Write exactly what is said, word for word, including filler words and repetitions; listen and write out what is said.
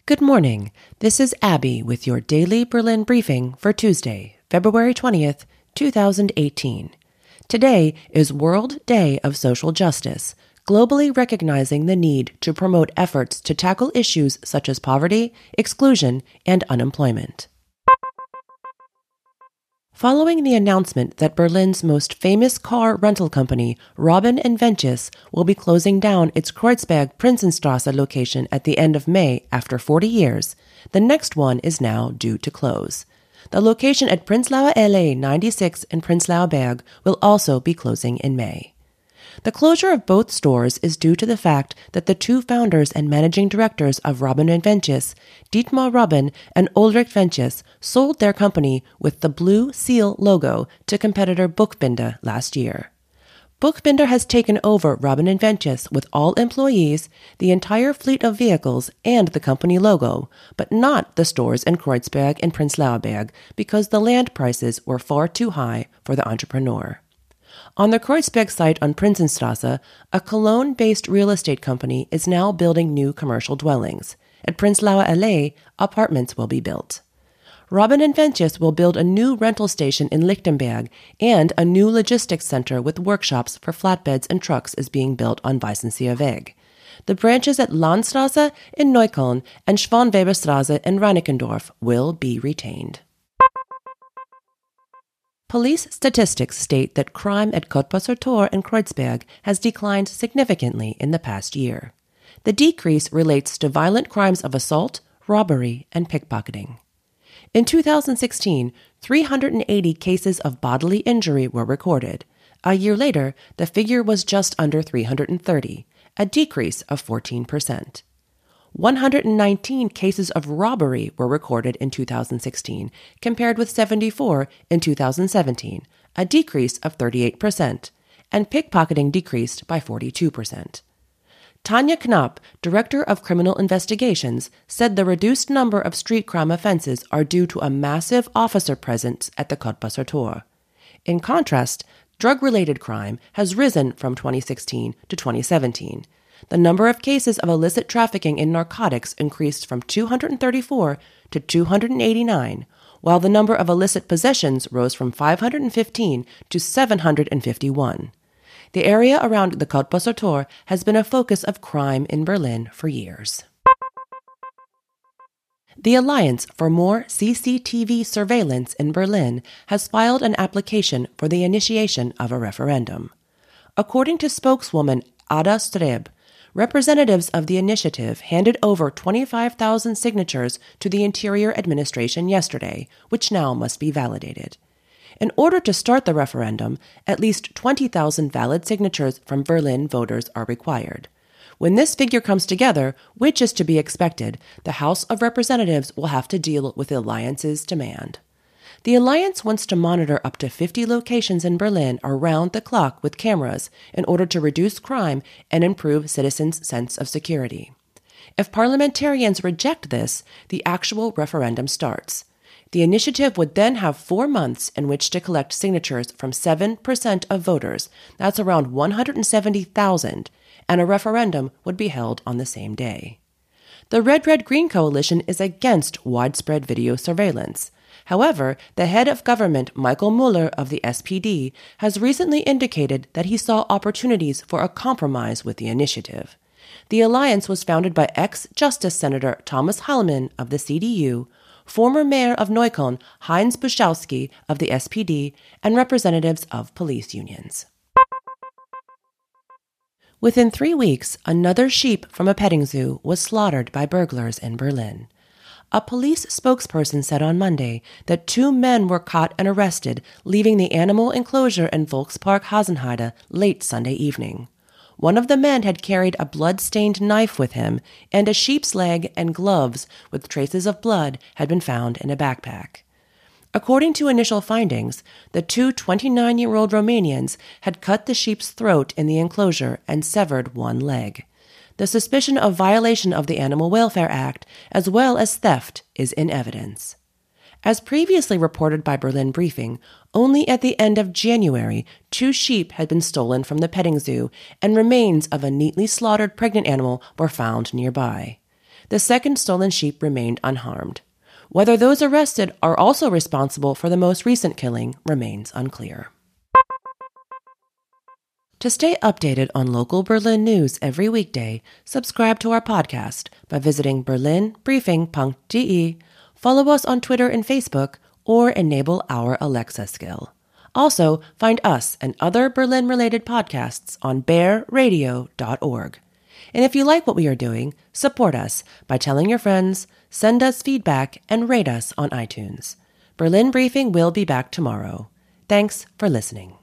Good morning. This is Abby with your daily Berlin briefing for Tuesday, February twentieth, two thousand eighteen. Today is World Day of Social Justice, globally recognizing the need to promote efforts to tackle issues such as poverty, exclusion, and unemployment. Following the announcement that Berlin's most famous car rental company, Robin and Wenches, will be closing down its Kreuzberg Prinzenstraße location at the end of May after forty years, the next one is now due to close. The location at Prenzlauer Allee ninety-six in Prenzlauer Berg will also be closing in May. The closure of both stores is due to the fact that the two founders and managing directors of Robin and Wenches, Dietmar Robin and Ulrich Wenches, sold their company with the Blue Seal logo to competitor Buchbinder last year. Buchbinder has taken over Robin and Wenches with all employees, the entire fleet of vehicles, and the company logo, but not the stores in Kreuzberg and Prenzlauer Berg because the land prices were far too high for the entrepreneur. On the Kreuzberg site on Prinzenstraße, a Cologne-based real estate company is now building new commercial dwellings. At Prenzlauer Allee, apartments will be built. Robin and Wenches will build a new rental station in Lichtenberg, and a new logistics center with workshops for flatbeds and trucks is being built on Weißensee Weg. The branches at Landstraße in Neukölln and Schwanweberstraße in Reinickendorf will be retained. Police statistics state that crime at Cottbusser Tor and Kreuzberg has declined significantly in the past year. The decrease relates to violent crimes of assault, robbery, and pickpocketing. In two thousand sixteen, three hundred eighty cases of bodily injury were recorded. A year later, the figure was just under three hundred thirty, a decrease of fourteen percent. one hundred nineteen cases of robbery were recorded in two thousand sixteen, compared with seventy-four in two thousand seventeen, a decrease of thirty-eight percent, and pickpocketing decreased by forty-two percent. Tanya Knapp, Director of Criminal Investigations, said the reduced number of street crime offenses are due to a massive officer presence at the Cottbusser Tor. In contrast, drug-related crime has risen from twenty sixteen to twenty seventeen. The number of cases of illicit trafficking in narcotics increased from two hundred thirty-four to two hundred eighty-nine, while the number of illicit possessions rose from five hundred fifteen to seven hundred fifty-one. The area around the Cottbusser Tor has been a focus of crime in Berlin for years. The Alliance for More C C T V Surveillance in Berlin has filed an application for the initiation of a referendum. According to spokeswoman Ada Streb, representatives of the initiative handed over twenty-five thousand signatures to the Interior Administration yesterday, which now must be validated. In order to start the referendum, at least twenty thousand valid signatures from Berlin voters are required. When this figure comes together, which is to be expected, the House of Representatives will have to deal with the Alliance's demand. The Alliance wants to monitor up to fifty locations in Berlin around the clock with cameras in order to reduce crime and improve citizens' sense of security. If parliamentarians reject this, the actual referendum starts. The initiative would then have four months in which to collect signatures from seven percent of voters, that's around one hundred seventy thousand, and a referendum would be held on the same day. The Red Red Green Coalition is against widespread video surveillance. However, the head of government, Michael Müller of the S P D, has recently indicated that he saw opportunities for a compromise with the initiative. The alliance was founded by ex-Justice Senator Thomas Hallmann of the C D U, former mayor of Neukölln, Heinz Buschowski of the S P D, and representatives of police unions. Within three weeks, another sheep from a petting zoo was slaughtered by burglars in Berlin. A police spokesperson said on Monday that two men were caught and arrested leaving the animal enclosure in Volkspark Hasenheide late Sunday evening. One of the men had carried a blood-stained knife with him, and a sheep's leg and gloves with traces of blood had been found in a backpack. According to initial findings, the two twenty-nine-year-old Romanians had cut the sheep's throat in the enclosure and severed one leg. The suspicion of violation of the Animal Welfare Act, as well as theft, is in evidence. As previously reported by Berlin Briefing, only at the end of January, two sheep had been stolen from the petting zoo, and remains of a neatly slaughtered pregnant animal were found nearby. The second stolen sheep remained unharmed. Whether those arrested are also responsible for the most recent killing remains unclear. To stay updated on local Berlin news every weekday, subscribe to our podcast by visiting berlin briefing dot d e, follow us on Twitter and Facebook, or enable our Alexa skill. Also, find us and other Berlin-related podcasts on bear radio dot org. And if you like what we are doing, support us by telling your friends, send us feedback, and rate us on iTunes. Berlin Briefing will be back tomorrow. Thanks for listening.